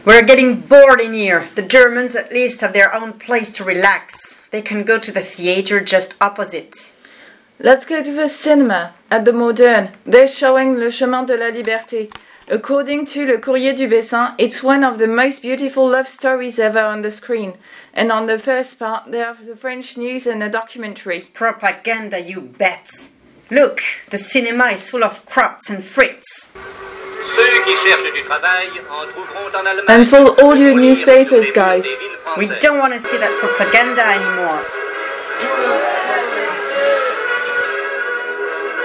We're getting bored in here. The Germans at least have their own place to relax. They can go to the theatre just opposite. Let's go to the cinema, at the Moderne. They're showing Le Chemin de la Liberté. According to Le Courrier du Bessin, it's one of the most beautiful love stories ever on the screen. And on the first part, they have the French news and a documentary. Propaganda, you bet. Look, the cinema is full of crops and frites. Ceux qui cherchent du travail en trouveront en Allemagne. And for all your newspapers, guys. We don't want to see that propaganda anymore.